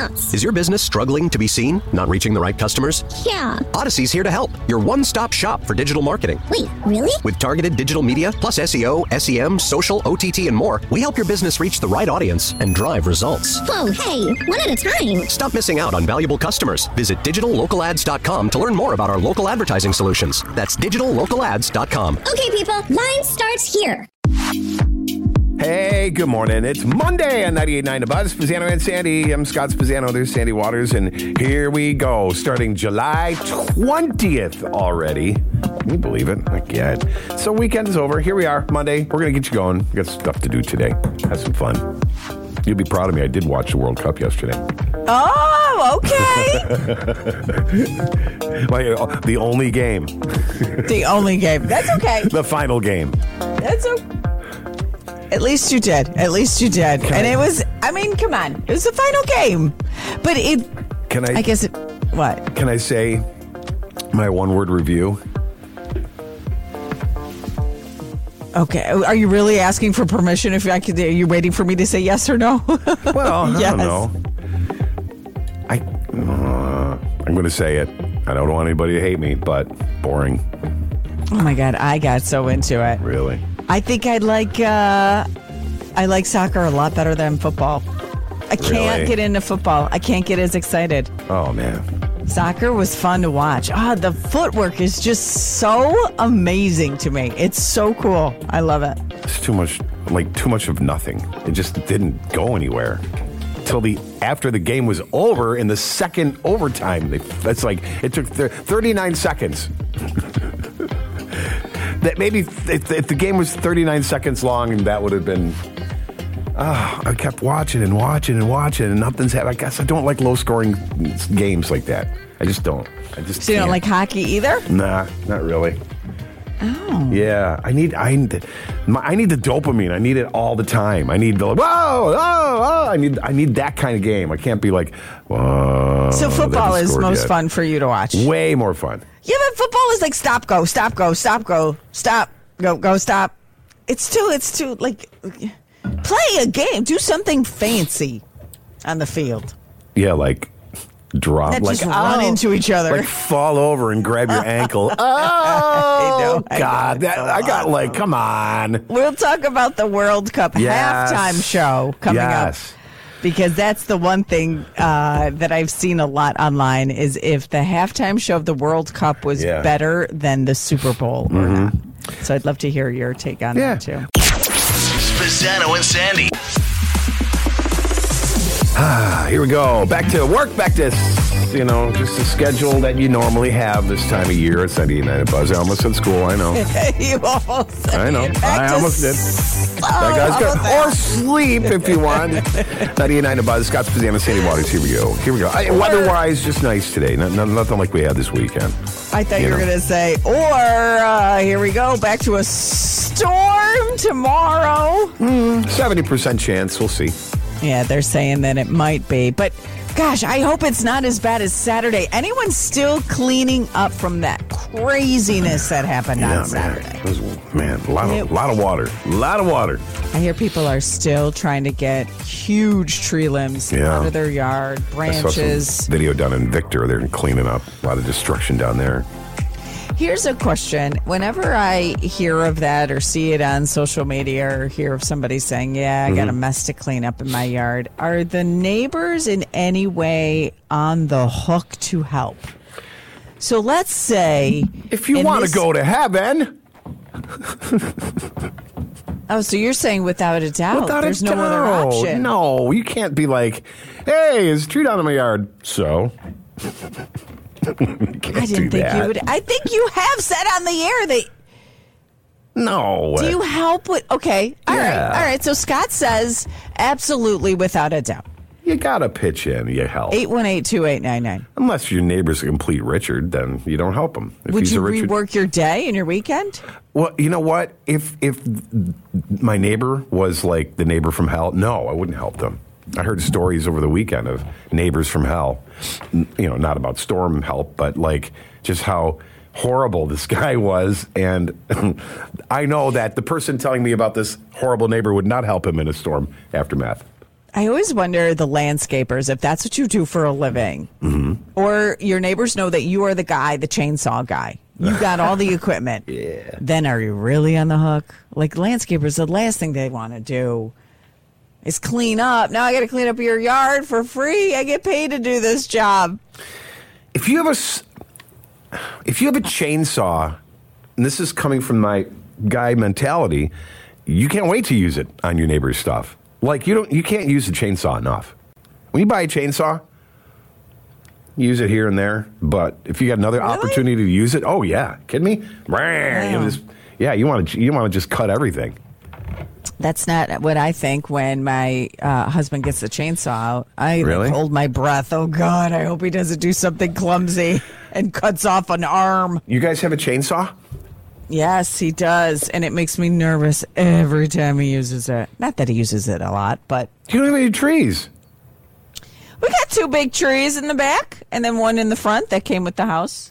Yes. Is your business struggling to be seen? Not reaching the right customers? Yeah. Odyssey's here to help. Your one-stop shop for digital marketing. Wait, really? With targeted digital media, plus SEO, SEM, social, OTT, and more, we help your business reach the right audience and drive results. Whoa, hey, one at a time. Stop missing out on valuable customers. Visit digitallocalads.com to learn more about our local advertising solutions. That's digitallocalads.com. Okay, people, line starts here. Hey, good morning. It's Monday on 98.9 The Buzz. Spezzano and Sandy. I'm Scott Spezzano. There's Sandy Waters. And here we go. Starting July 20th already. Can you believe it? I can't. So weekend is over. Here we are. Monday. We're going to get you going. We got stuff to do today. Have some fun. You'll be proud of me. I did watch the World Cup yesterday. Oh, okay. The only game. The only game. That's okay. The final game. That's okay. At least you did. At least you did. And it was, I mean, come on. It was the final game. But I guess it, what? Can I say my one-word review? Okay. Are you really asking for permission? Are you waiting for me to say yes or no? Well, yes. I don't know. I'm going to say it. I don't want anybody to hate me, but boring. Oh, my God. I got so into it. Really? I think I like soccer a lot better than football. I can't get into football. I can't get as excited. Oh, man. Soccer was fun to watch. The footwork is just so amazing to me. It's so cool. I love it. It's too much of nothing. It just didn't go anywhere. Till after the game was over in the second overtime. That's like, it took 39 seconds. That maybe if the game was 39 seconds long, and that would have been. I kept watching and nothing's happening. I guess I don't like low-scoring games like that. I just don't. So you don't like hockey either? Nah, not really. Oh. Yeah, I need the dopamine. I need it all the time. I need the I need that kind of game. I can't be like, whoa. So football is most fun for you to watch. Way more fun. Yeah, but football is like stop, go, stop, go, stop, go, stop, go, stop. It's too like play a game. Do something fancy on the field. Yeah, like drop, not like just run into each other, like fall over and grab your ankle. Oh God! I got like, come on. We'll talk about the World Cup halftime show coming up. Because that's the one thing that I've seen a lot online is if the halftime show of the World Cup was better than the Super Bowl or not. So I'd love to hear your take on that too. Spezzano and Sandy. Here we go. Back to work. Back to, just a schedule that you normally have this time of year at 98.9 The Buzz. I almost said school. I know. You almost said I know. I almost did. That guy's good. Or sleep if you want. 98.9 The Buzz. Scott Spezzano, Sandy Waters. Here we go. Weather-wise, just nice today. Nothing like we had this weekend. I thought you were going to say, here we go. Back to a storm tomorrow. 70% chance. We'll see. Yeah, they're saying that it might be. But, gosh, I hope it's not as bad as Saturday. Anyone still cleaning up from that craziness that happened on Saturday? A lot of water. A lot of water. I hear people are still trying to get huge tree limbs out of their yard, branches. I saw some video down in Victor. They're cleaning up. A lot of destruction down there. Here's a question. Whenever I hear of that or see it on social media or hear of somebody saying, I got a mess to clean up in my yard, are the neighbors in any way on the hook to help? So let's say... If you want to go to heaven... Oh, so you're saying without a doubt, there's no other option. No, you can't be like, hey, there's a tree down in my yard. So... I didn't think you would. I think you have said on the air that. No. Do you help with? Okay. All right. So Scott says absolutely without a doubt. You got to pitch in. You help. 818-2899. Unless your neighbor's a complete Richard, then you don't help him. Would you rework your day and your weekend? Well, you know what? If my neighbor was like the neighbor from hell, no, I wouldn't help them. I heard stories over the weekend of neighbors from hell, not about storm help, but like just how horrible this guy was. And I know that the person telling me about this horrible neighbor would not help him in a storm aftermath. I always wonder, the landscapers, if that's what you do for a living, or your neighbors know that you are the guy, the chainsaw guy. You got all the equipment. Yeah. Then are you really on the hook? Like, landscapers, the last thing they want to do is clean up. Now I got to clean up your yard for free. I get paid to do this job. If you have a chainsaw, and this is coming from my guy mentality, you can't wait to use it on your neighbor's stuff. Like, you can't use a chainsaw enough. When you buy a chainsaw, use it here and there. But if you got another opportunity to use it, oh yeah, kidding me? You want to just cut everything. That's not what I think when my husband gets the chainsaw out. I Really? hold my breath. Oh God, I hope he doesn't do something clumsy and cuts off an arm. You guys have a chainsaw? Yes, he does, and it makes me nervous every time he uses it. Not that he uses it a lot, but You don't have any trees. we got 2 big trees in the back, and then one in the front that came with the house.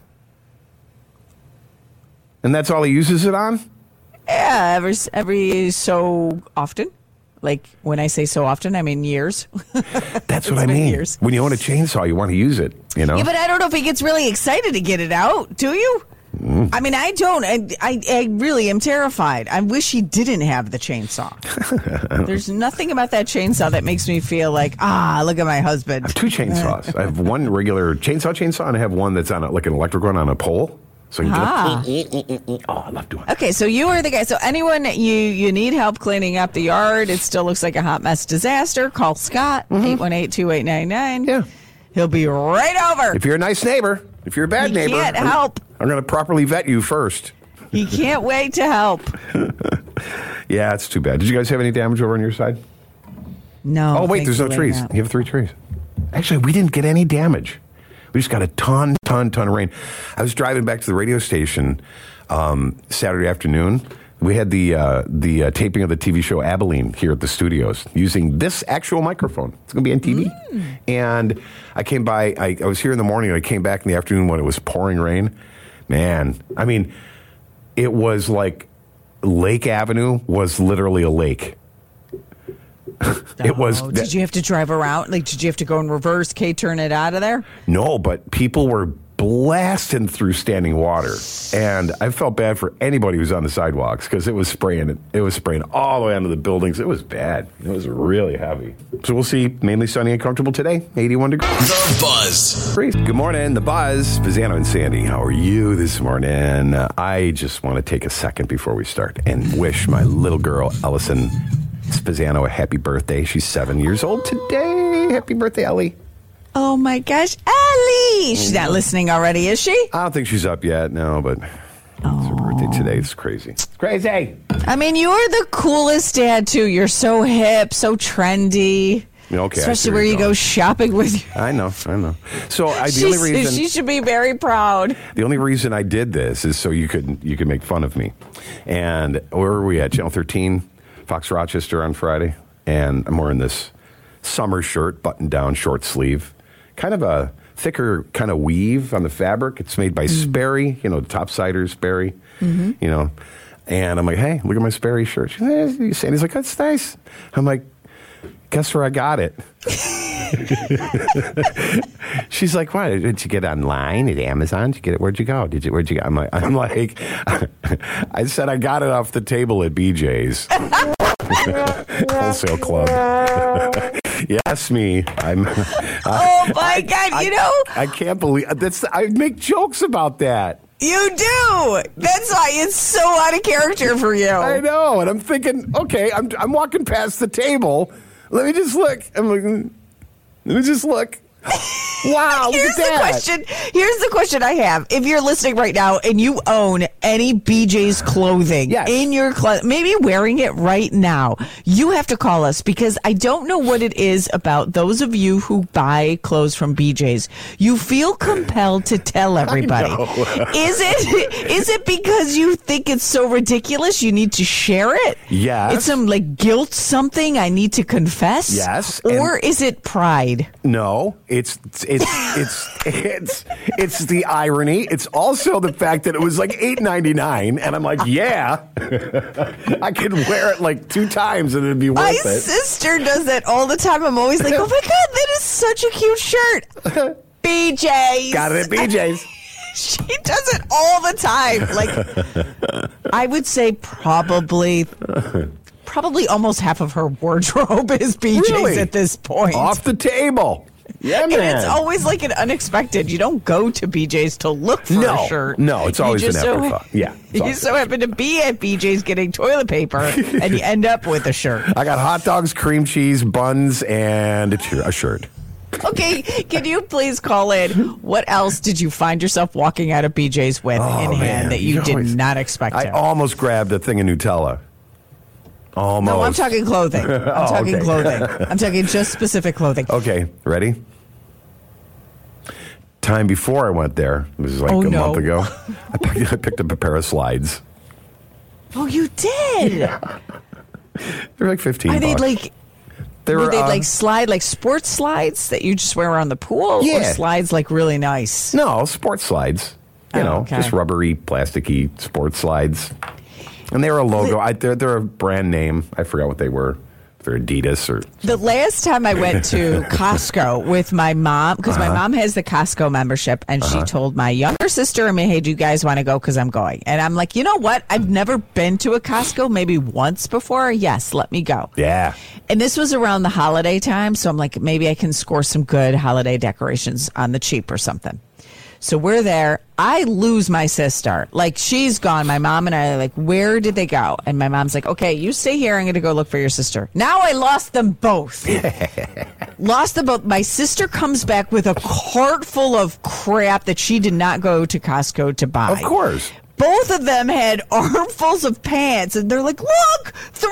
And that's all he uses it on? Yeah, every so often. Like, when I say so often, I mean years. That's what I been mean. years. When you own a chainsaw, you want to use it, you know? Yeah, but I don't know if he gets really excited to get it out. Do you? I mean, I don't. I really am terrified. I wish he didn't have the chainsaw. There's nothing about that chainsaw that makes me feel like, look at my husband. I have 2 chainsaws. I have one regular chainsaw, and I have one that's on like an electric one on a pole. So you can oh, I love doing that. Okay, so you are the guy. So anyone you need help cleaning up the yard, it still looks like a hot mess disaster, call Scott, 818-2899. Yeah. He'll be right over. If you're a nice neighbor, if you're a bad He neighbor, can't help. I'm going to properly vet you first. He can't wait to help. Yeah, it's too bad. Did you guys have any damage over on your side? No. Oh, wait, there's no thankfully trees. not. You have 3 trees. Actually, we didn't get any damage. We just got a ton of rain. I was driving back to the radio station Saturday afternoon. We had the taping of the TV show Abilene here at the studios using this actual microphone. It's going to be on TV. And I came by, I was here in the morning, and I came back in the afternoon when it was pouring rain. Man, I mean, it was like Lake Avenue was literally a lake. It was. Did you have to drive around? Like, did you have to go in reverse, turn it out of there? No, but people were blasting through standing water, and I felt bad for anybody who's on the sidewalks because it was spraying. It was spraying all the way onto the buildings. It was bad. It was really heavy. So we'll see. Mainly sunny and comfortable today. 81 degrees. The Buzz. Good morning, The Buzz. Pizzano and Sandy, how are you this morning? I just want to take a second before we start and wish my little girl, Ellison Pizzano, a happy birthday. She's 7 years old today. Happy birthday, Ellie. Oh my gosh, Ellie! She's not listening already, is she? I don't think she's up yet, no, but it's her birthday today. It's crazy. It's crazy. I mean, you're the coolest dad, too. You're so hip, so trendy. Okay, especially where you go shopping with you. I know. So the only reason she should be very proud. The only reason I did this is so you could make fun of me. And where were we at? Channel 13, Fox Rochester on Friday, and I'm wearing this summer shirt, button down, short sleeve, kind of a thicker kind of weave on the fabric. It's made by Sperry, topsider Sperry, And I'm like, hey, look at my Sperry shirt. Sandy's like, that's nice. I'm like, guess where I got it? She's like, what? Did you get it online at Amazon? Did you get it? Where'd you go? Where'd you go? I'm like, I said I got it off the table at BJ's. Wholesale club. Yes, me. Oh my God! I can't believe that's. I make jokes about that. You do. That's why it's so out of character for you. I know, and I'm thinking, okay, I'm walking past the table. Let me just look. Wow, look at that. Here's the question I have. If you're listening right now and you own any BJ's clothing in your closet, maybe wearing it right now, you have to call us because I don't know what it is about those of you who buy clothes from BJ's. You feel compelled to tell everybody. Is it because you think it's so ridiculous you need to share it? Yes. It's some guilt something I need to confess? Yes. Or is it pride? No. It's the irony. It's also the fact that it was like $8.99, and I'm like, yeah, I could wear it like 2 times and it'd be worth My it. sister does that all the time. I'm always like, oh my God, that is such a cute shirt. BJ's. Got it at BJ's. She does it all the time. Like, I would say probably almost half of her wardrobe is BJ's Really? at this point. Off the table. Yeah, And man. it's always like an unexpected. You don't go to BJ's to look for a shirt. No, it's always an afterthought. Yeah. You so happen to be at BJ's getting toilet paper, and you end up with a shirt. I got hot dogs, cream cheese, buns, and a shirt. Okay, can you please call in? What else did you find yourself walking out of BJ's with in hand that you did not expect I to? almost grabbed a thing of Nutella. Almost. No, I'm talking clothing. I'm talking okay. clothing. I'm talking just specific clothing. Okay, ready? Time before I went there, this is like a month ago, I picked up a pair of slides. Oh, you did? They're like $15. Are they like... Were they like slide, like sports slides that you just wear around the pool? Yeah. Or slides like really nice? No, sports slides. You know, okay. just rubbery, plasticky sports slides. And they were a logo. They're a brand name. I forgot what they were. They're Adidas or... The last time I went to Costco with my mom, because my mom has the Costco membership, and she told my younger sister and me, hey, do you guys want to go? Because I'm going. And I'm like, you know what? I've never been to a Costco, maybe once before. Yes, let me go. Yeah. And this was around the holiday time, so I'm like, maybe I can score some good holiday decorations on the cheap or something. So we're there. I lose my sister. Like, she's gone. My mom and I are like, where did they go? And my mom's like, okay, you stay here. I'm going to go look for your sister. Now I lost them both. Lost them both. My sister comes back with a cart full of crap that she did not go to Costco to buy. Of course. Both of them had armfuls of pants, and they're like, look, $3!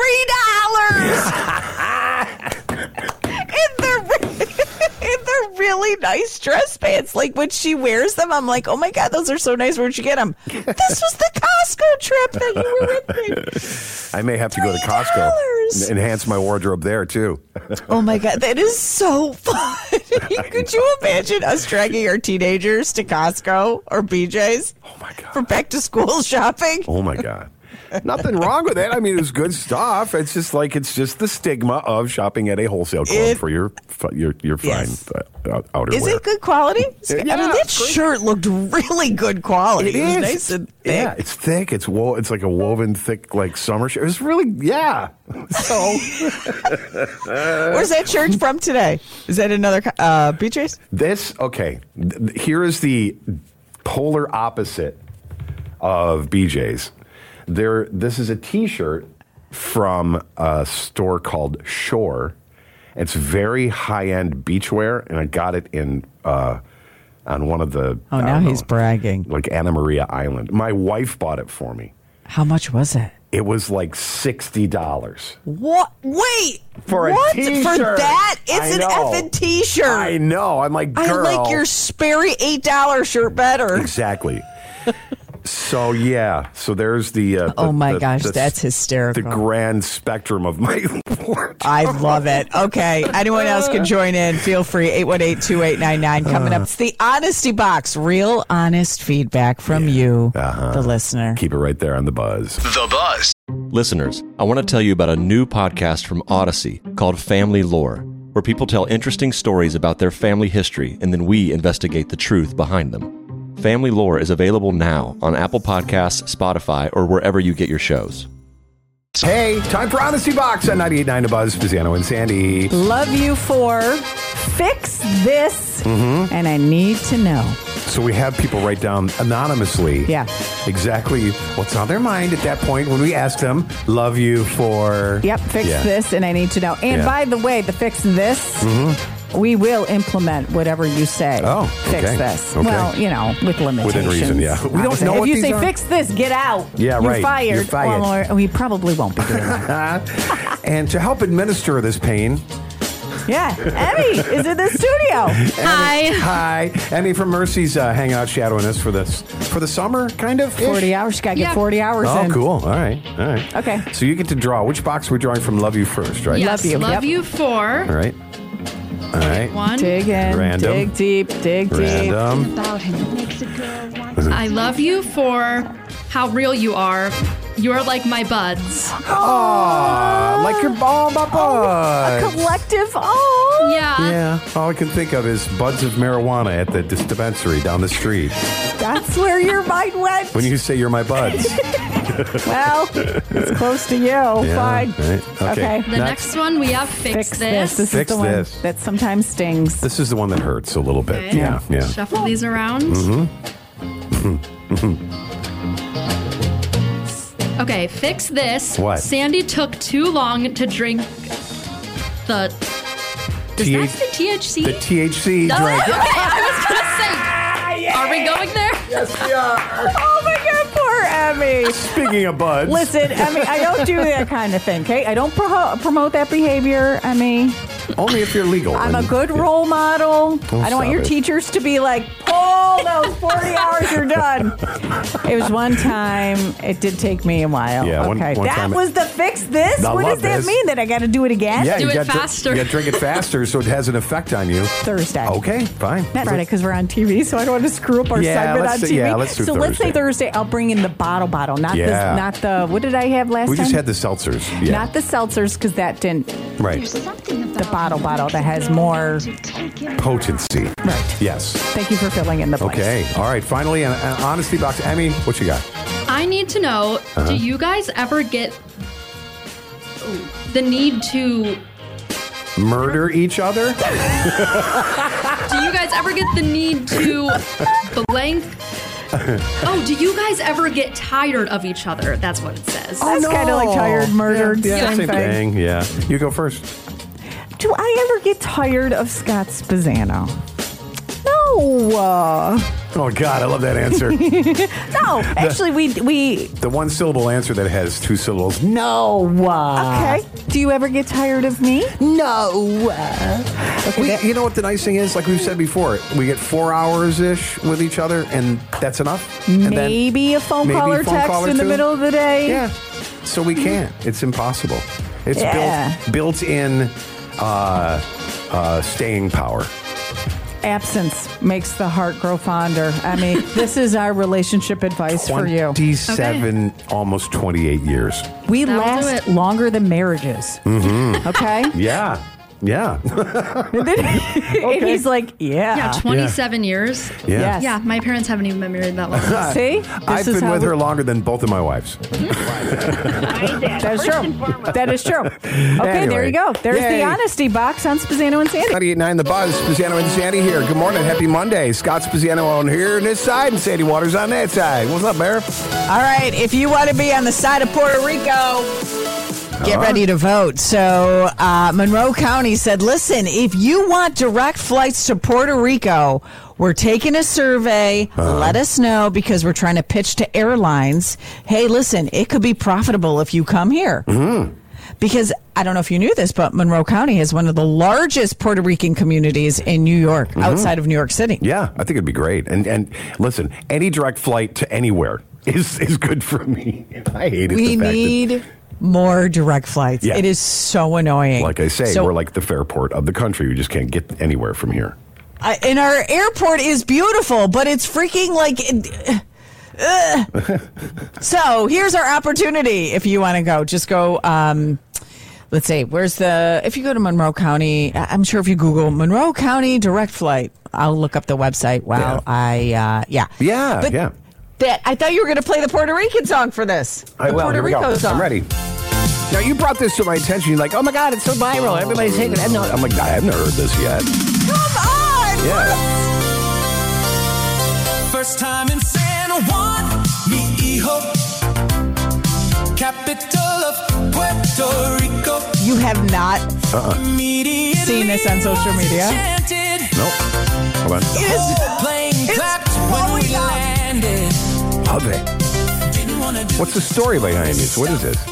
And they're really nice dress pants. Like, when she wears them, I'm like, oh my God, those are so nice. Where'd you get them? This was the Costco trip that you were with me. I may have to go to Costco and enhance my wardrobe there, too. Oh my God, that is so fun. Could you imagine us dragging our teenagers to Costco or BJ's? Oh my God. For back to school shopping? Oh my God. Nothing wrong with it. I mean, it's good stuff. It's just the stigma of shopping at a wholesale club for your fine outerwear. Is it good quality? Yeah, I mean, that shirt looked really good quality. It was is. nice and thick. Yeah, it's thick. It's like a woven thick, like summer shirt. It was really, yeah. So, where's that shirt from today? Is that another BJ's? Here is the polar opposite of BJ's. This is a T-shirt from a store called Shore. It's very high-end beachwear, and I got it on one of the... Oh, now he's bragging. Like Anna Maria Island. My wife bought it for me. How much was it? It was like $60. What? Wait. For a what? T-shirt. For that? It's an know. effing T-shirt. I know. I'm like, girl. I like your Sperry $8 shirt better. Exactly. So, yeah. So there's the oh, my gosh. That's hysterical. The grand spectrum of my wardrobe. I love it. Okay. Anyone else can join in. Feel free. 818-2899. Coming up. It's the Honesty Box. Real honest feedback from you, the listener. Keep it right there on The Buzz. The Buzz. Listeners, I want to tell you about a new podcast from Odyssey called Family Lore, where people tell interesting stories about their family history, and then we investigate the truth behind them. Family Lore is available now on Apple Podcasts, Spotify, or wherever you get your shows. Hey, time for Honesty Box on 98.9 The Buzz. Speziano and Sandy. Love you for fix this, and I need to know. So we have people write down anonymously exactly what's on their mind at that point when we ask them, love you for... Yep, fix this, and I need to know. And by the way, the fix this... We will implement whatever you say. Oh, fix okay. this. Okay. Well, you know, with limitations. Within reason, yeah. We don't know if what you these say are. fix this, get out. Yeah, You're right. Fired. You're fired. Well, we probably won't be doing that. And to help administer this pain... Yeah, Emmy is in the studio. Hi. Emmy from Mercy's hanging out shadowing us for the summer, kind of? 40 hours. Got to get 40 hours in. Oh, cool. All right. Okay. So you get to draw. Which box are we drawing from Love You first, right? Love you. Love you for... All right. All right. One. Dig in. Random. Dig deep. Dig deep. Random. I love you for how real you are. You are like my buds. Aw, like your ball, my bud. Collective. Oh. Yeah. Yeah. All I can think of is buds of marijuana at the dispensary down the street. That's where your mind went. When you say you're my buds. Well, it's close to you. Yeah, Fine. right. Okay. The next one we have Fix This. This Fix is the one this. that sometimes stings. This is the one that hurts a little bit. Okay. Yeah. Yeah. Shuffle these around. Okay, Fix This. What? Sandy took too long to drink the... Does that say THC? The THC Oh, drink. okay, I was going to say, are we going there? Yes, we are. Oh my God, poor Emmy. Speaking of buds. Listen, Emmy, I don't do that kind of thing, okay? I don't promote that behavior, Emmy. Only if you're legal. I'm a And- good role model. Oh, I don't want stop your it. teachers to be like, pull those 40 hours, you're done. It was one time. It did take me a while. Yeah, one okay. time That it- was the Fix This? I What love does that this. mean? That I got to do it again? Yeah, Do you it got faster. You got to drink it faster so it has an effect on you. Thursday. Okay, fine. Not Friday because we're on TV, so I don't want to screw up our Yeah, segment on let's TV. say- yeah, let's do so let's say Thursday. Thursday. I'll bring in the bottle, not Yeah. this, not the. What did I have last We time? just had the seltzers. Yeah. Not the seltzers because that didn't. right. The bottle that has more. Potency. Right. Yes. Thank you for filling in the blanks. Okay. All right. Finally, an honesty box. Emmy, what you got? I need to know, do you guys ever get the need to... Murder each other? Do you guys ever get the need to blank? Oh, do you guys ever get tired of each other? That's what it says. That's kind of like tired, murdered, Yeah, same same thing. Yeah. You go first. Do I ever get tired of Scott Spezzano? No. Oh, God, I love that answer. No. Actually, we. The one syllable answer that has two syllables. No. Okay. Do you ever get tired of me? No. You know what the nice thing is? Like we've said before, we get 4 hours-ish with each other, and that's enough. And then Maybe a phone maybe call or a phone text call or in the two. middle of the day. Yeah. So we can't. It's impossible. It's Yeah. built-in staying power. Absence makes the heart grow fonder. I mean, this is our relationship advice for you. 27, almost 28 years. We That'll do last it. longer than marriages. Mm-hmm. Okay? Yeah. Yeah. And he's like, Yeah, 27 years. Yeah. Yes. Yeah, my parents haven't even been married that long. See? I've been with her longer than both of my wives. That is true. That is true. Okay, Anyway. there you go. There's Yay. the honesty box on Spezzano and Sandy. 98.9 The Buzz, Spezzano and Sandy here. Good morning. Happy Monday. Scott Spezzano on here on this side and Sandy Waters on that side. What's up, Bear? All right, if you want to be on the side of Puerto Rico, get ready to vote. So Monroe County said, listen, if you want direct flights to Puerto Rico, we're taking a survey. Let us know because we're trying to pitch to airlines. Hey, listen, it could be profitable if you come here. Because I don't know if you knew this, but Monroe County is one of the largest Puerto Rican communities in New York, outside of New York City. Yeah, I think it'd be great. And listen, any direct flight to anywhere is good for me. I hate it. We need more direct flights. Yeah. It is so annoying. Like I say, So- we're like the Fairport of the country. We just can't get anywhere from here. And our airport is beautiful, but it's freaking like. So here's our opportunity. If you want to go, just go. Let's see. If you go to Monroe County, I'm sure if you Google Monroe County direct flight, I'll look up the website. Wow. Yeah, But yeah. I thought you were going to play the Puerto Rican song for this. I will. Puerto Here we go. Rico song. I'm ready. Now, you brought this to my attention. You're like, oh, my God, it's so viral. Everybody's taking it. I'm like, I've never heard this yet. Come on. Yeah. First time in San Juan, mi hijo, capital of Puerto Rico. You have not seen this on social media? Nope. Hold on. Plane clapped when we landed. Okay. What's the story behind this? What is this?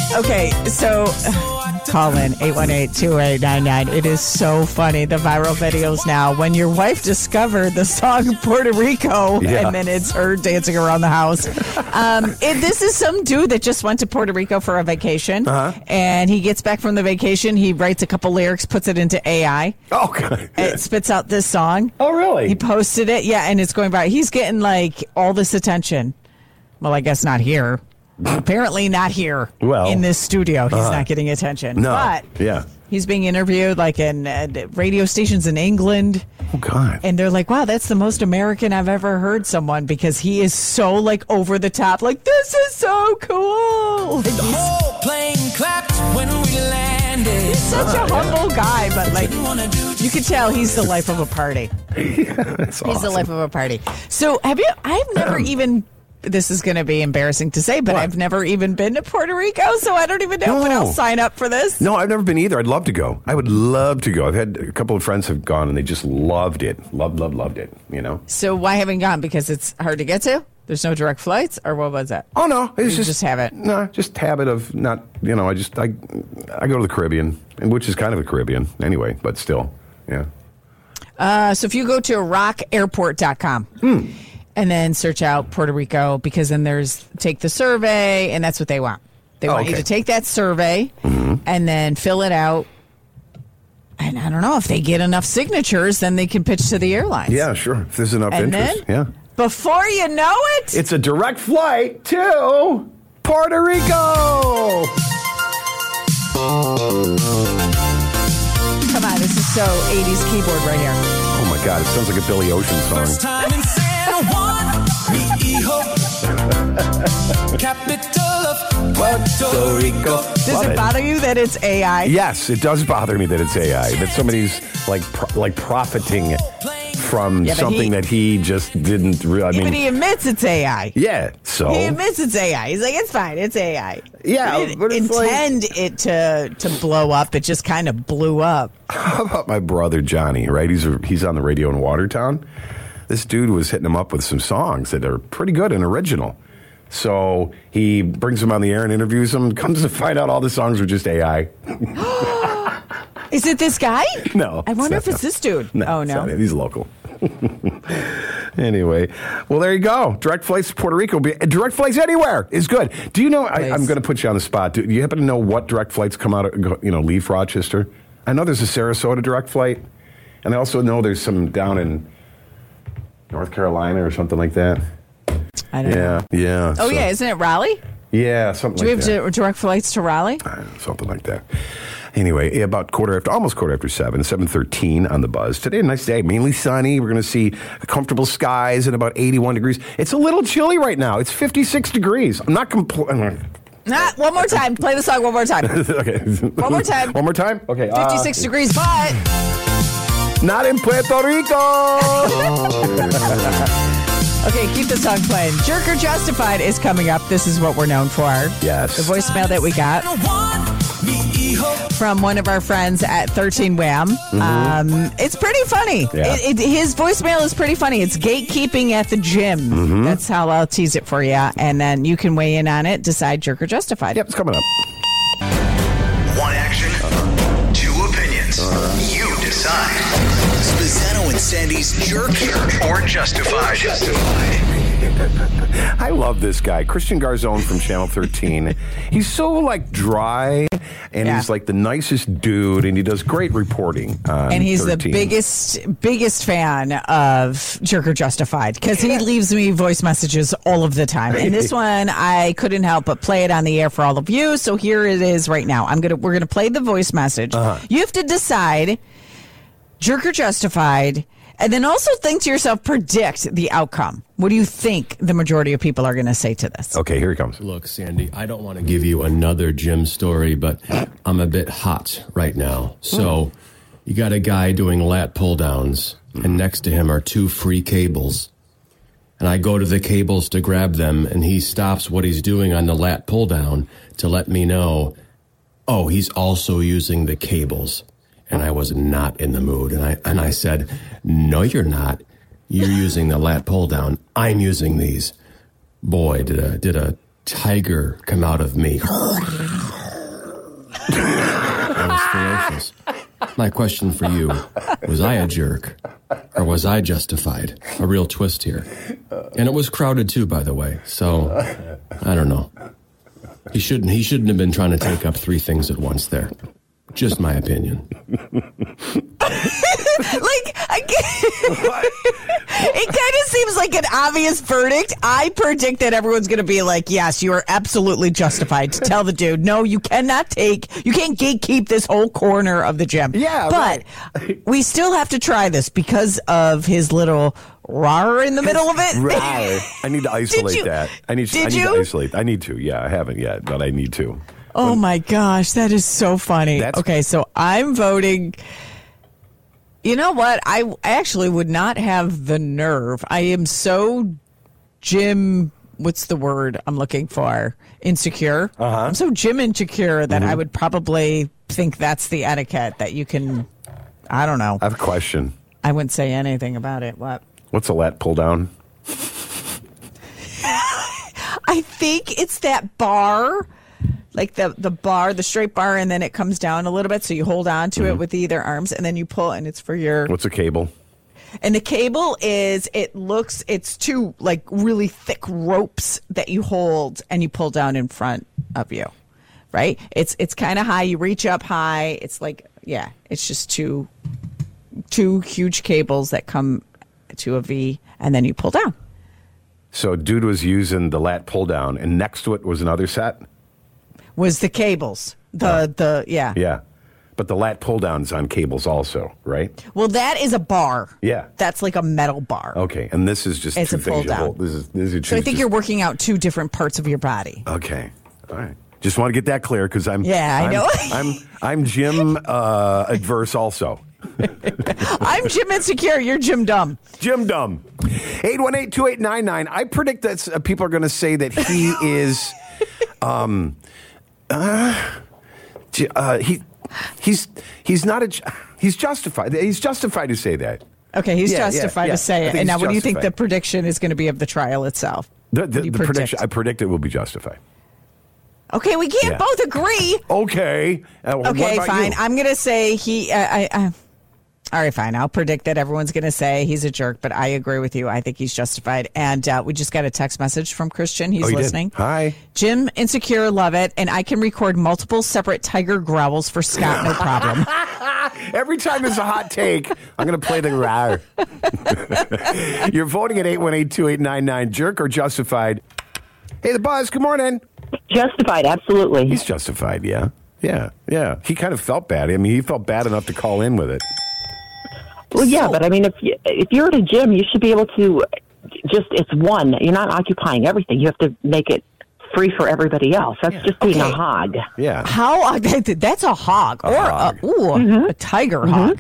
Okay, so call in 818-2899. It is so funny. The viral videos now. When your wife discovered the song Puerto Rico, and then it's her dancing around the house. This is some dude that just went to Puerto Rico for a vacation, and he gets back from the vacation. He writes a couple lyrics, puts it into AI. Oh, God. It spits out this song. Oh, really? He posted it, and it's going by. He's getting like all this attention. Well, I guess not here. Apparently not here. Well, in this studio, he's not getting attention. No. But he's being interviewed like in radio stations in England. Oh, God. And they're like, wow, that's the most American I've ever heard someone, because he is so like over the top. Like, this is so cool. Like, The whole plane clapped when we landed. he's such a humble guy, but like you can tell he's the life of a party. That's He's the life of a party. So I've never even, this is going to be embarrassing to say, but I've never even been to Puerto Rico, so I don't even know when I'll sign up for this. No, I've never been either. I'd love to go. I would love to go. I've had a couple of friends have gone, and they just loved it. Loved it, you know? So why haven't you gone? Because it's hard to get to? There's no direct flights? Or what was that? Oh, no. It's just habit. No, just habit of not, you know, I go to the Caribbean, which is kind of the Caribbean anyway, but still, yeah. So if you go to rockairport.com and then search out Puerto Rico, because then there's take the survey, and that's what they want. They want you to take that survey and then fill it out. And I don't know, if they get enough signatures, then they can pitch to the airlines. Yeah, sure. If there's enough And interest. then, before you know it, it's a direct flight to Puerto Rico. Come on, this is so 80s keyboard right here. Oh, my God. It sounds like a Billy Ocean song. First time in San Juan, mi hijo. Capital of Puerto Rico. Does it bother you that it's AI? Yes, it does bother me that it's AI. That somebody's like profiting from something that he just didn't really. But he admits it's AI. Yeah, so he admits it's AI. He's like, it's fine, it's AI. Yeah, he didn't intend it to blow up. It just kind of blew up. How about my brother Johnny? Right, he's on the radio in Watertown. This dude was hitting him up with some songs that are pretty good and original. So he brings him on the air and interviews him. Comes to find out all the songs were just AI. Is it this guy? No. I wonder if it's this dude. No, oh, no. He's local. Anyway, well, there you go. Direct flights to Puerto Rico. Direct flights anywhere is good. Do you know, I'm going to put you on the spot. Do you happen to know what direct flights come out, leave Rochester? I know there's a Sarasota direct flight. And I also know there's some down in North Carolina or something like that. I don't know. Yeah. Oh, yeah. Isn't it Raleigh? Yeah, something like that. Do we have direct flights to Raleigh? Something like that. Anyway, about almost quarter after 7:13 on the Buzz. Today, a nice day, mainly sunny. We're going to see comfortable skies and about 81 degrees. It's a little chilly right now. It's 56 degrees. I'm not complaining. One more time. Play the song one more time. Okay. One more time. One more time? Okay. 56 degrees, but not in Puerto Rico. Okay, keep the song playing. Jerk or Justified is coming up. This is what we're known for. Yes. The voicemail that we got from one of our friends at 13 Wham. It's pretty funny. Yeah. His voicemail is pretty funny. It's gatekeeping at the gym. That's how I'll tease it for you. And then you can weigh in on it, decide jerk or justified. Yep, it's coming up. One action, two opinions. You decide. Spezzano and Sandy's jerk or justified. I love this guy, Christian Garzone from Channel 13. He's so dry, and he's the nicest dude, and he does great reporting. And he's 13. the biggest fan of Jerk or Justified, because he leaves me voice messages all of the time. And this one, I couldn't help but play it on the air for all of you. So here it is right now. We're gonna play the voice message. You have to decide Jerk or Justified. And then also think to yourself, predict the outcome. What do you think the majority of people are going to say to this? Okay, here he comes. Look, Sandy, I don't want to give you another gym story, but I'm a bit hot right now. So you got a guy doing lat pull downs, and next to him are two free cables. And I go to the cables to grab them, and he stops what he's doing on the lat pull down to let me know, oh, he's also using the cables. And I was not in the mood. And I said, no, you're not. You're using the lat pull down. I'm using these. Boy, did a tiger come out of me. I was ferocious. My question for you, was I a jerk or was I justified? A real twist here. And it was crowded too, by the way. So, I don't know. He shouldn't have been trying to take up 3 things at once there. Just my opinion. It kind of seems like an obvious verdict. I predict that everyone's going to be like, yes, you are absolutely justified to tell the dude, no, you can't gatekeep this whole corner of the gym. Yeah, but we still have to try this because of his little rar in the middle of it. Rar. I need to isolate that. I need to isolate. I need to. Yeah, I haven't yet, but I need to. Oh my gosh, that is so funny. Okay, so I'm voting. You know what? I actually would not have the nerve. I am so gym. What's the word I'm looking for? Insecure. I'm so gym insecure that I would probably think that's the etiquette that you can. I don't know. I have a question. I wouldn't say anything about it. What's a lat pull down? I think it's that bar. Like the bar, the straight bar, and then it comes down a little bit, so you hold on to it with either arms, and then you pull, and it's for your... What's a cable? And the cable is, it's 2, like, really thick ropes that you hold, and you pull down in front of you, right? It's kind of high. You reach up high. It's like, yeah, it's just two huge cables that come to a V, and then you pull down. So dude was using the lat pull down, and next to it was another set? Was the cables. Yeah. But the lat pull down's on cables also, right? Well, that is a bar. Yeah. That's like a metal bar. Okay. And this is just it's 2 a things pull you down. hold. So I think you're working out 2 different parts of your body. Okay. All right. Just want to get that clear because I know. I'm gym adverse also. I'm gym insecure. You're gym dumb. Gym dumb. 818-2899. I predict that people are going to say that he is... he's not he's justified. He's justified to say that. Okay, he's justified to say it. And now, what do you think the justified. prediction is going to be of the trial itself? The prediction, I predict it will be justified. Okay, we can't both agree. Okay. Okay, fine. You? I'm going to say all right, fine. I'll predict that everyone's going to say he's a jerk, but I agree with you. I think he's justified. And we just got a text message from Christian. He's listening. Did? Hi. Jim, insecure, love it. And I can record multiple separate tiger growls for Scott, no problem. Every time there's a hot take, I'm going to play the rar. You're voting at 818-2899. Jerk or justified? Hey, the Buzz, good morning. Justified, absolutely. He's justified, yeah. Yeah. He kind of felt bad. I mean, he felt bad enough to call in with it. Well, yeah, but I mean, if you're at a gym, you should be able to it's one. You're not occupying everything. You have to make it free for everybody else. That's just being a hog. Yeah. How? That's a hog. A tiger hog.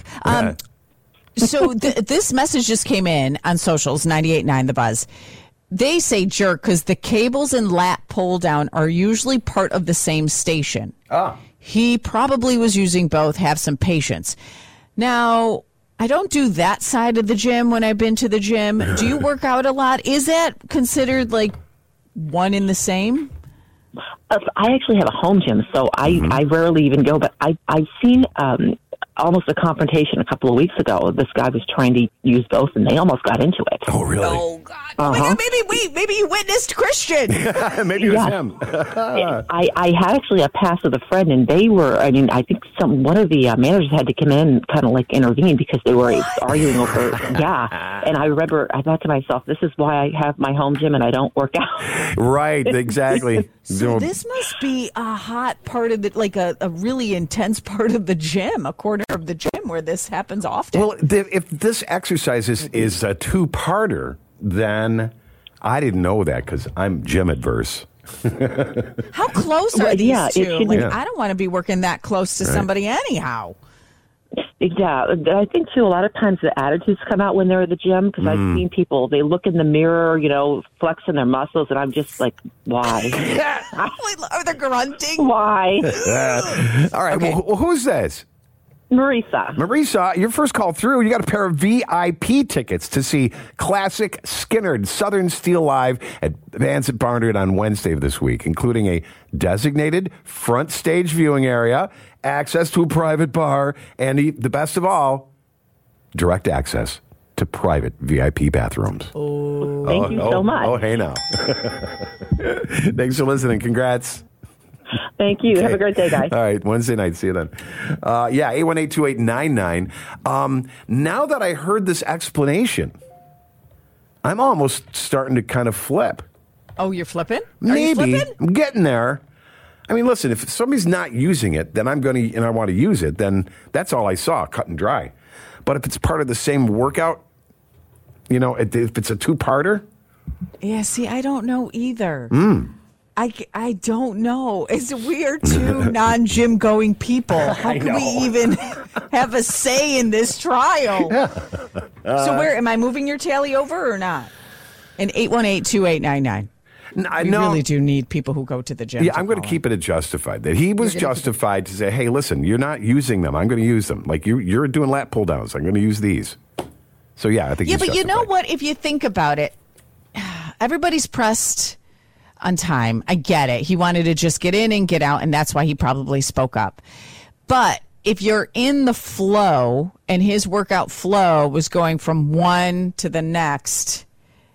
So this message just came in on socials, 98.9 The Buzz. They say jerk because the cables and lat pull down are usually part of the same station. He probably was using both. Have some patience. Now, I don't do that side of the gym when I've been to the gym. Do you work out a lot? Is that considered like one in the same? I actually have a home gym, so I rarely even go. But I've seen almost a confrontation a couple of weeks ago. This guy was trying to use both, and they almost got into it. Oh, really? Oh, God. Oh, my God. Maybe you witnessed Christian. Maybe it was him. I had actually a pass with a friend, and they were, I mean, I think one of the managers had to come in and kind of like intervene because they were arguing over, And I remember, I thought to myself, this is why I have my home gym and I don't work out. Right, exactly. So this must be a hot part of the, like a really intense part of the gym, a corner of the gym where this happens often. Well, if this exercise is a 2-parter, then I didn't know that because I'm gym adverse. How close are these two? I don't want to be working that close to somebody anyhow. Yeah, I think, too, a lot of times the attitudes come out when they're at the gym because I've seen people, they look in the mirror, flexing their muscles, and I'm just like, why? Are they grunting? Why? All right, well, who's this? Marisa, your first call through. You got a pair of VIP tickets to see classic Skynyrd Southern Steel Live at Vans at Barnard on Wednesday of this week, including a designated front stage viewing area, access to a private bar, and the best of all, direct access to private VIP bathrooms. Thank you so much. Oh, hey now. Thanks for listening. Congrats. Thank you. Okay. Have a great day, guys. All right, Wednesday night. See you then. 818-2899. Now that I heard this explanation, I'm almost starting to kind of flip. Oh, you're flipping? Maybe. I'm getting there. I mean, listen, if somebody's not using it, then I'm going to, and I want to use it, then that's all I saw, cut and dry. But if it's part of the same workout, if it's a two-parter. Yeah, see, I don't know either. I don't know. We are two non-gym going people. How can we even have a say in this trial? Yeah. So where am I moving your tally over or not? And 818-2899. We really do need people who go to the gym. Yeah, I'm going to keep it at justified. That he was justified to say, hey, listen, you're not using them. I'm going to use them. Like you're doing lat pull downs. I'm going to use these. So yeah, I think yeah, he's but justified. You know what? If you think about it, everybody's pressed on time. I get it. He wanted to just get in and get out, and that's why he probably spoke up. But if you're in the flow and his workout flow was going from one to the next,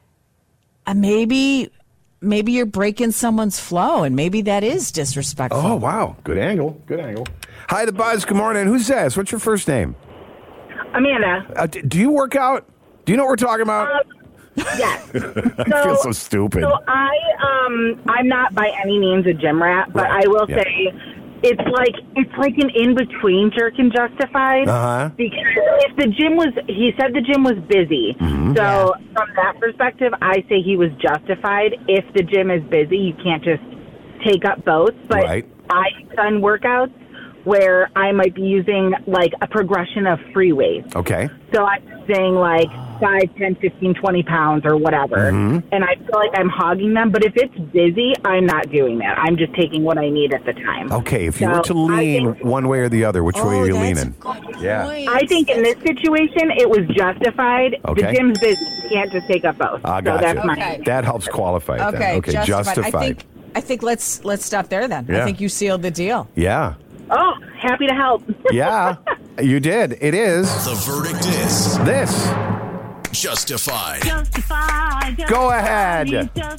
maybe you're breaking someone's flow, and maybe that is disrespectful. Oh, wow. Good angle. Hi, The Buzz. Good morning. Who's this? What's your first name? Amanda. Do you work out? Do you know what we're talking about? Yes. I feel so stupid. So I'm not by any means a gym rat, but I will say it's like an in-between jerk and justified. Because if he said the gym was busy. So from that perspective, I say he was justified. If the gym is busy, you can't just take up both. But I've done workouts where I might be using like a progression of free weights. Okay. So I'm saying like 5, 10, 15, 20 pounds or whatever. And I feel like I'm hogging them. But if it's busy, I'm not doing that. I'm just taking what I need at the time. Okay, if you were to lean one way or the other, which way are you leaning? Yeah. I think in this situation, it was justified. Okay. The gym's busy. You can't just take up both. Gotcha. So that's my That helps qualify it then. Okay, justified. I think let's stop there then. Yeah. I think you sealed the deal. Yeah. Oh, happy to help. Yeah, you did. It is. The verdict is this. Justified. Go ahead.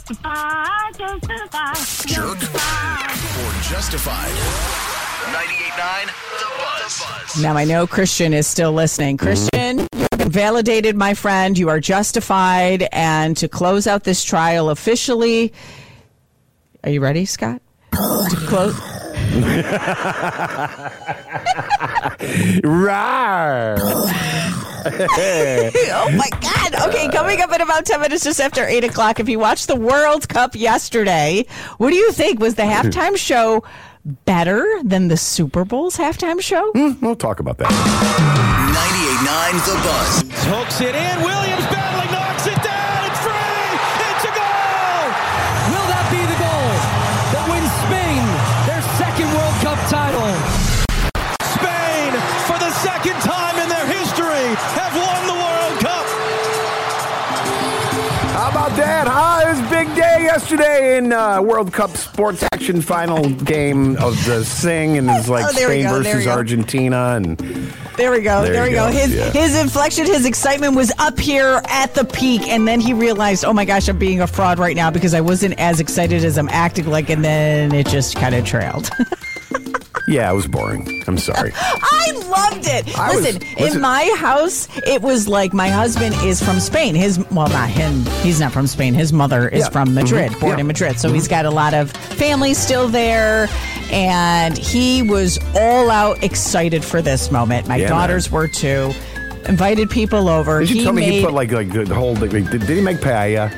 Jerk or justified. 98.9 The Buzz. Now, I know Christian is still listening. Christian, you have been validated, my friend. You are justified. And to close out this trial officially, are you ready, Scott? To close... Rawr. Oh my God. Okay, coming up in about 10 minutes just after 8 o'clock. If you watched the World Cup yesterday, what do you think? Was the halftime show better than the Super Bowl's halftime show? We'll talk about that. 98.9 The Buzz. Hooks it in. Williams battling, knocks it down. It's free. It's a goal. Will that be the goal that wins Spain their second World Cup title? Spain, for the second time in their history, have won the World Cup. How about that? It was a big day yesterday in World Cup sports action final game of the Sing, and it's like Spain versus Argentina. And there we go. There we go. His inflection, his excitement was up here at the peak, and then he realized, oh my gosh, I'm being a fraud right now because I wasn't as excited as I'm acting like, and then it just kind of trailed. Yeah, it was boring. I'm sorry. I loved it. Listen, in my house, it was like my husband is from Spain. Not him. He's not from Spain. His mother is from Madrid, born in Madrid. So he's got a lot of family still there. And he was all out excited for this moment. My daughters were too. Invited people over. Did you tell me he put like the whole? Did he make paella?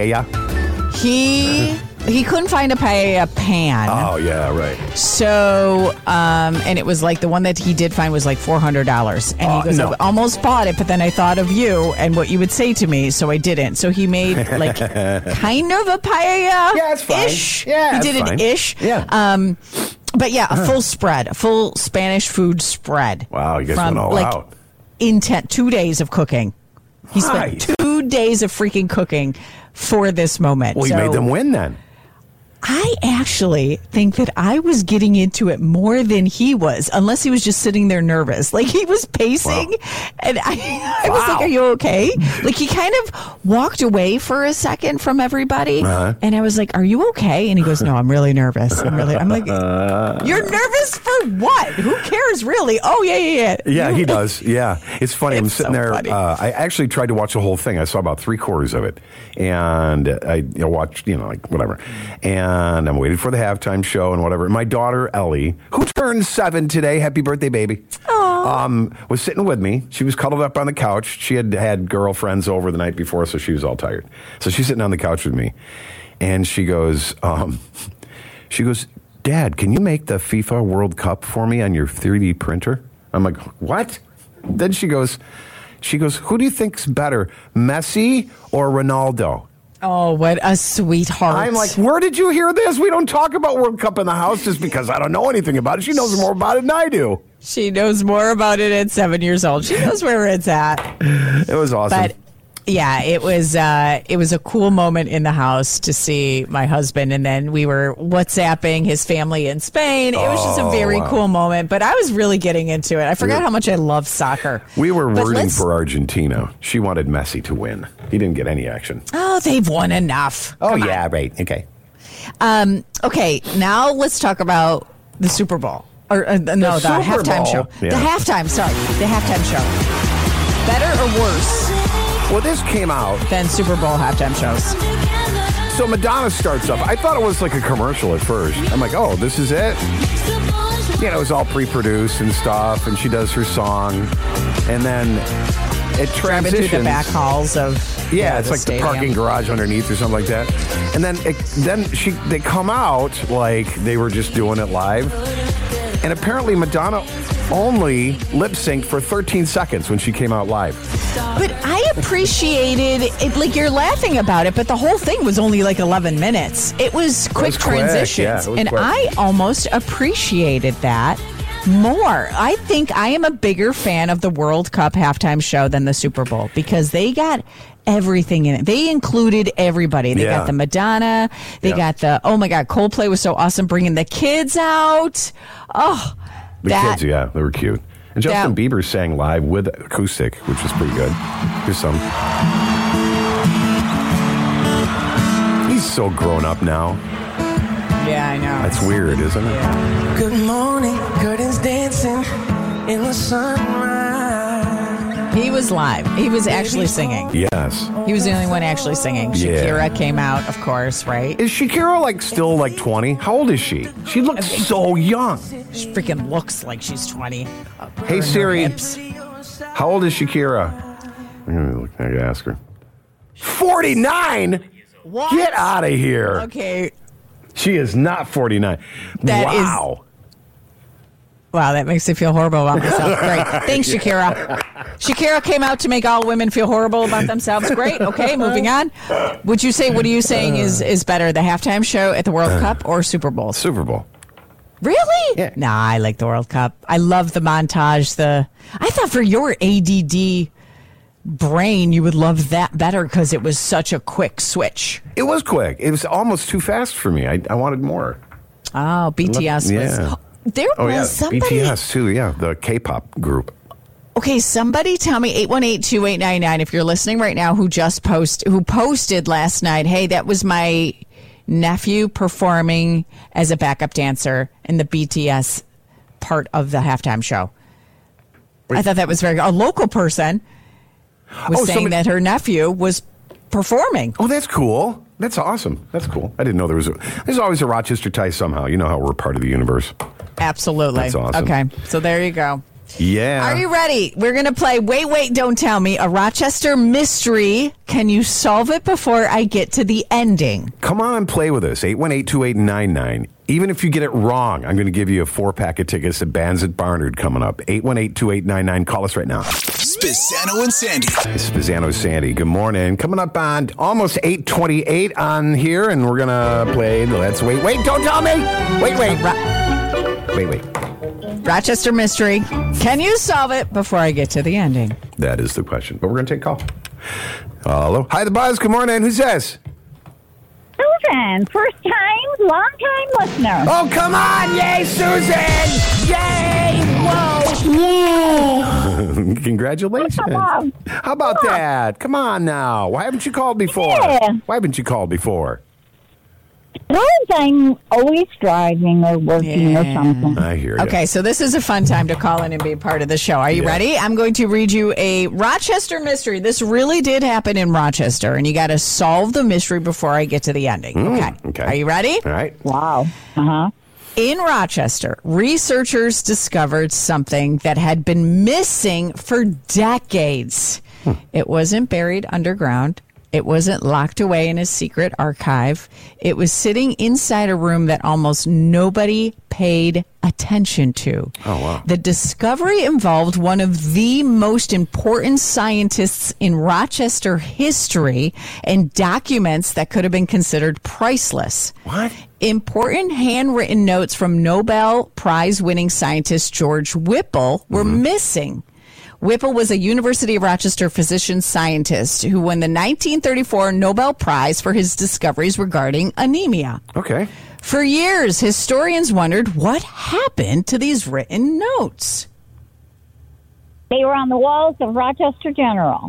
He couldn't find a paella pan. Oh, yeah, right. So, and it was like the one that he did find was like $400. And he goes, I almost bought it, but then I thought of you and what you would say to me, so I didn't. So he made like kind of a paella. Yeah, it's fine. Ish. Yeah, he did fine. an ish. Yeah. But yeah, a full spread, a full Spanish food spread. Wow, you guys went all out. 2 days of cooking. He spent 2 days of freaking cooking for this moment. Well, you made them win then. I actually think that I was getting into it more than he was, unless he was just sitting there nervous. Like, he was pacing, and I was like, are you okay? Like, he kind of walked away for a second from everybody, and I was like, are you okay? And he goes, no, I'm really nervous. I'm like, you're nervous for what? Who cares, really? Oh, yeah. Yeah, he does. Yeah. It's funny. I'm sitting there. I actually tried to watch the whole thing. I saw about 3/4 of it, and I watched, like whatever. And I'm waiting for the halftime show and whatever. My daughter, Ellie, who turned 7 today, happy birthday, baby, was sitting with me. She was cuddled up on the couch. She had girlfriends over the night before, so she was all tired. So she's sitting on the couch with me. And she goes, Dad, can you make the FIFA World Cup for me on your 3D printer? I'm like, what? Then she goes, who do you think's better, Messi or Ronaldo? Oh, what a sweetheart. I'm like, where did you hear this? We don't talk about World Cup in the house just because I don't know anything about it. She knows more about it than I do. She knows more about it at 7 years old. She knows where it's at. It was awesome. But yeah, it was a cool moment in the house to see my husband, and then we were WhatsApping his family in Spain. It was just a very cool moment, but I was really getting into it. I forgot how much I love soccer. We were rooting for Argentina. She wanted Messi to win. He didn't get any action. Oh, they've won enough. Oh, yeah, right. Okay. Okay, now let's talk about the Super Bowl. The halftime show. Yeah. The halftime show. Better or worse? Well, this came out. Than Super Bowl halftime shows. So Madonna starts up. I thought it was like a commercial at first. I'm like, oh, this is it? It was all pre-produced and stuff, and she does her song. And then it transitions. Through the back halls of it's like stadium. The parking garage underneath or something like that. And then they come out like they were just doing it live. And apparently Madonna only lip-synced for 13 seconds when she came out live. But I appreciated it. Like, you're laughing about it, but the whole thing was only like 11 minutes. It was quick transitions. And I almost appreciated that more. I think I am a bigger fan of the World Cup halftime show than the Super Bowl because they got everything in it. They included everybody. They got the Madonna. They got the, oh my God, Coldplay was so awesome bringing the kids out. Oh, the kids, they were cute. And Justin Bieber sang live with acoustic, which was pretty good. Here's some. He's so grown up now. Yeah, I know. That's weird, isn't it? Yeah. Good morning, curtains dancing in the sunrise. He was live. He was actually singing. Yes. He was the only one actually singing. Shakira came out, of course, right? Is Shakira still 20? How old is she? She looks so young. She freaking looks like she's 20. Hey Siri, how old is Shakira? I gotta ask her. 49? What? Get out of here. Okay. She is not 49. Wow, that makes me feel horrible about myself. Great. Thanks, Shakira. Shakira came out to make all women feel horrible about themselves. Great. Okay, moving on. What are you saying is better, the halftime show at the World Cup or Super Bowl? Super Bowl. Really? Yeah. Nah, I like the World Cup. I love the montage. I thought for your ADD brain, you would love that better because it was such a quick switch. It was quick. It was almost too fast for me. I wanted more. Oh, BTS was... There was somebody... BTS, too, the K-pop group. Okay, somebody tell me, 818-2899, if you're listening right now, who posted last night, hey, that was my nephew performing as a backup dancer in the BTS part of the halftime show. Wait. I thought that was a local person was saying that her nephew was performing. Oh, that's cool. That's awesome. That's cool. I didn't know there's always a Rochester tie somehow. You know how we're part of the universe. Absolutely. That's awesome. Okay, so there you go. Yeah. Are you ready? We're going to play Wait, Don't Tell Me, a Rochester mystery. Can you solve it before I get to the ending? Come on, play with us. 818-2899. Even if you get it wrong, I'm going to give you a 4-pack of tickets to Bands at Barnard coming up. 818-2899. Call us right now. Spezzano and Sandy. It's Spezzano and Sandy. Good morning. Coming up on almost 8:28 on here, and we're going to play Let's Wait, Don't Tell Me. Wait. Wait. Rochester mystery. Can you solve it before I get to the ending? That is the question. But we're going to take a call. Hello. Hi, The Buzz. Good morning. Who's this? Susan, first time, long time listener. Oh, come on. Yay, Susan. Yay. Whoa. Yay. Congratulations. How about that? Come on now. Why haven't you called before? Yeah. Why haven't you called before? Because I'm always driving or working or something. I hear you. Okay, so this is a fun time to call in and be a part of the show. Are you ready? I'm going to read you a Rochester mystery. This really did happen in Rochester, and you got to solve the mystery before I get to the ending. Okay. Are you ready? All right. Wow. Uh-huh. In Rochester, researchers discovered something that had been missing for decades. It wasn't buried underground. It wasn't locked away in a secret archive. It was sitting inside a room that almost nobody paid attention to. Oh, wow. The discovery involved one of the most important scientists in Rochester history and documents that could have been considered priceless. What? Important handwritten notes from Nobel Prize-winning scientist George Whipple were missing. Whipple was a University of Rochester physician scientist who won the 1934 Nobel Prize for his discoveries regarding anemia. Okay. For years, historians wondered what happened to these written notes. They were on the walls of Rochester General.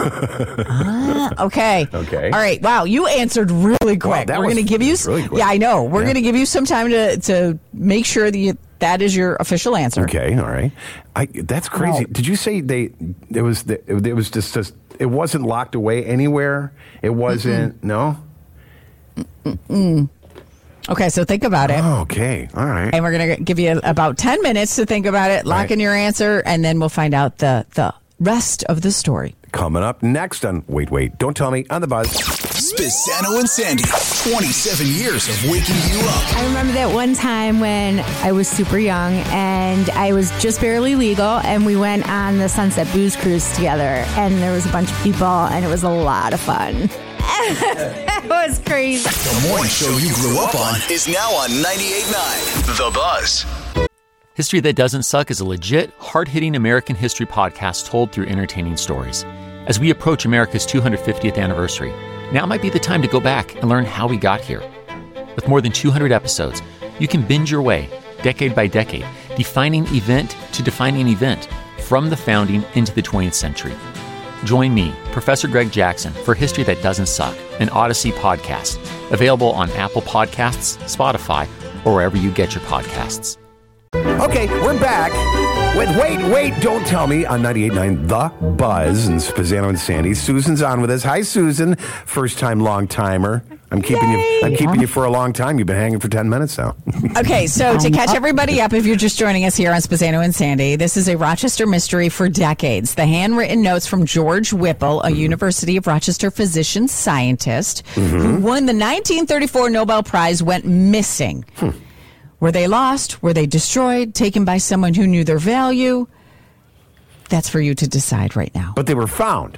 Okay. Okay. All right. Wow, you answered really quick. Wow, that We're was going to give you really quick. Yeah, I know. We're going to give you some time to make sure that that is your official answer. Okay, all right. That's crazy. Did you say it was just it wasn't locked away anywhere? It wasn't. No. Okay, so think about it. Oh, okay, all right. And we're going to give you about 10 minutes to think about it, lock in your answer, and then we'll find out the rest of the story. Coming up next on Wait, Don't Tell Me on The Buzz. Spezzano and Sandy, 27 years of waking you up. I remember that one time when I was super young and I was just barely legal, and we went on the Sunset Booze Cruise together, and there was a bunch of people, and it was a lot of fun. It was crazy. The morning show you grew up on is now on 98.9 The Buzz. History That Doesn't Suck is a legit, hard-hitting American history podcast told through entertaining stories. As we approach America's 250th anniversary, now might be the time to go back and learn how we got here. With more than 200 episodes, you can binge your way, decade by decade, defining event to defining event, from the founding into the 20th century. Join me, Professor Greg Jackson, for History That Doesn't Suck, an Odyssey podcast, available on Apple Podcasts, Spotify, or wherever you get your podcasts. Okay, we're back with Wait, Don't Tell Me on 98.9 The Buzz and Spezzano and Sandy. Susan's on with us. Hi, Susan. First time, long timer. I'm keeping you for a long time. You've been hanging for 10 minutes now. Okay, so to catch everybody up, if you're just joining us here on Spezzano and Sandy, this is a Rochester mystery for decades. The handwritten notes from George Whipple, a University of Rochester physician scientist who won the 1934 Nobel Prize, went missing. Were they lost? Were they destroyed? Taken by someone who knew their value? That's for you to decide right now. But they were found.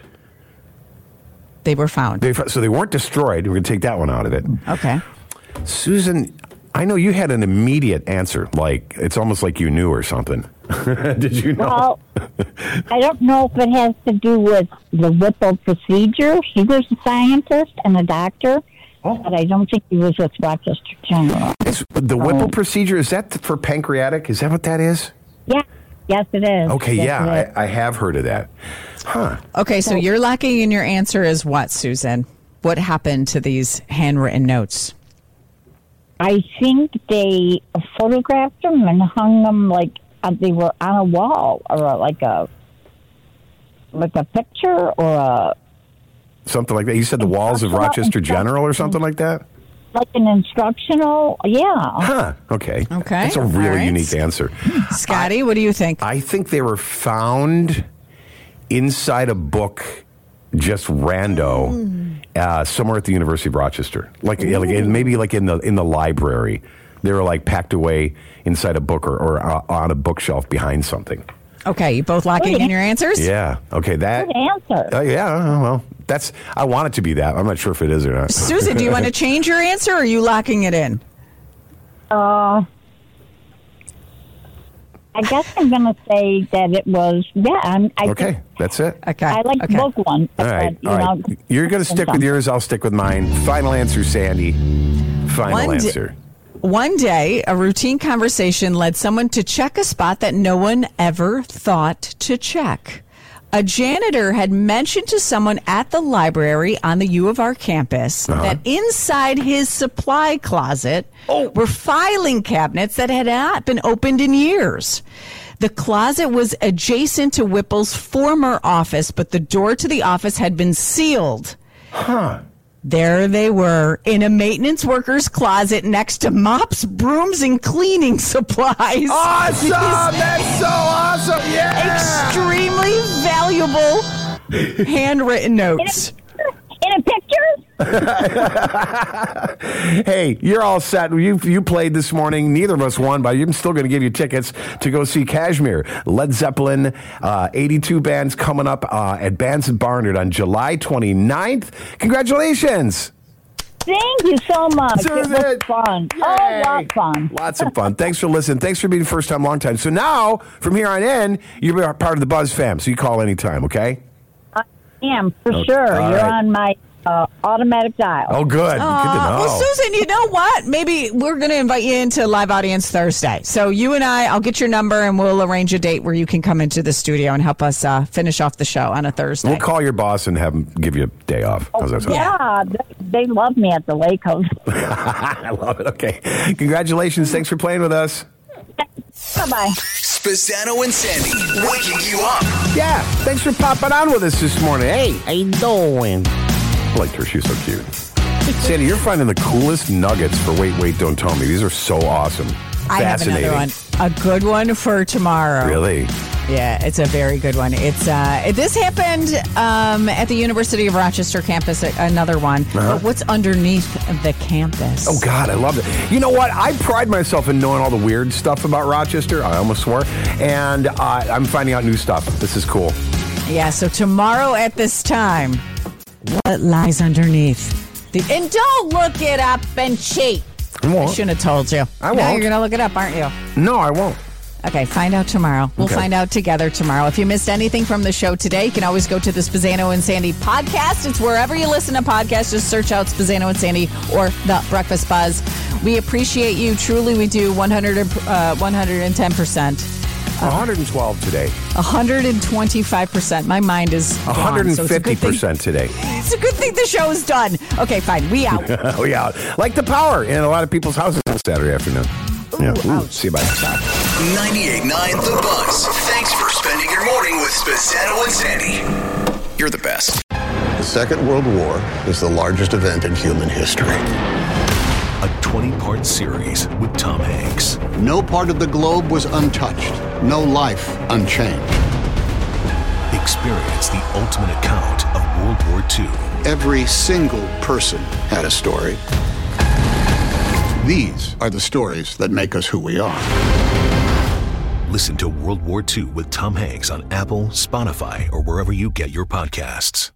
They were found. So they weren't destroyed. We're going to take that one out of it. Okay. Susan, I know you had an immediate answer. Like, it's almost like you knew or something. Did you know? Well, I don't know if it has to do with the Whipple procedure. He was a scientist and a doctor. But I don't think he was with Rochester General. The Whipple procedure, is that for pancreatic? Is that what that is? Yeah. Yes, it is. Okay, yes, I have heard of that. Huh. Okay, so you're locking in your answer as what, Susan? What happened to these handwritten notes? I think they photographed them and hung them like they were on a wall, or like a picture, or a... Something like that. You said the walls of Rochester General or something like that? Like an instructional, yeah. Huh, okay. That's a really unique answer. Scotty, what do you think? I think they were found inside a book, just rando, somewhere at the University of Rochester. Maybe like in the library. They were like packed away inside a book or on a bookshelf behind something. Okay, you both locking in your answers? Yeah. Okay, that... Good answer. Yeah, well, I want it to be that. I'm not sure if it is or not. Susan, do you want to change your answer, or are you locking it in? I guess I'm going to say that it was, Okay, that's it. Okay. I like the book one. All right. You're going to stick with yours. I'll stick with mine. Final answer, Sandy. Final answer. One day, a routine conversation led someone to check a spot that no one ever thought to check. A janitor had mentioned to someone at the library on the U of R campus that inside his supply closet were filing cabinets that had not been opened in years. The closet was adjacent to Whipple's former office, but the door to the office had been sealed. There they were, in a maintenance worker's closet next to mops, brooms, and cleaning supplies. Awesome! That's so awesome! Yeah! Extremely valuable handwritten notes. In a picture? Hey, you're all set. You played this morning. Neither of us won, but I'm still going to give you tickets to go see Kashmir. Led Zeppelin, 82 bands coming up at Bands at Barnard on July 29th. Congratulations. Thank you so much. Susan. It was fun. Yay. Oh, lots of fun. Lots of fun. Thanks for listening. Thanks for being first time, long time. So now, from here on in, you're part of the Buzz fam, so you call anytime, okay? I am, for sure. All You're right. on my automatic dial. Oh, good. Good to know. Well, Susan, you know what? Maybe we're going to invite you into Live Audience Thursday. So you and I'll get your number and we'll arrange a date where you can come into the studio and help us finish off the show on a Thursday. We'll call your boss and have him give you a day off. How's that sound? Yeah, they love me at the Lake House. I love it. Okay. Congratulations. Thanks for playing with us. Bye-bye. Spazzano and Sandy, waking you up. Yeah. Thanks for popping on with us this morning. Hey, how you doing? I liked her. She's so cute. Sandy, you're finding the coolest nuggets for Wait, Don't Tell Me. These are so awesome. I have another one. A good one for tomorrow. Really? Yeah, it's a very good one. It's this happened at the University of Rochester campus, another one. But what's underneath the campus? Oh, God, I love it. You know what? I pride myself in knowing all the weird stuff about Rochester. I almost swore. And I'm finding out new stuff. This is cool. Yeah, so tomorrow at this time, what lies underneath? And don't look it up and cheat. I shouldn't have told you. I No, won't. you're going to look it up, aren't you? No, I won't. Okay, find out tomorrow. We'll find out together tomorrow. If you missed anything from the show today, you can always go to the Spazzano and Sandy podcast. It's wherever you listen to podcasts. Just search out Spazzano and Sandy or The Breakfast Buzz. We appreciate you. Truly, we do 110%. 112 today. 125%. My mind is gone, so it's a good thing. 150% today. It's a good thing the show is done. Okay, fine. We out. We out. Like the power in a lot of people's houses on Saturday afternoon. See you bye. 98.9 The Buzz. Thanks for spending your morning with Spazzano and Sandy. You're the best. The Second World War is the largest event in human history. A 20-part series with Tom Hanks. No part of the globe was untouched. No life unchanged. Experience the ultimate account of World War II. Every single person had a story. These are the stories that make us who we are. Listen to World War II with Tom Hanks on Apple, Spotify, or wherever you get your podcasts.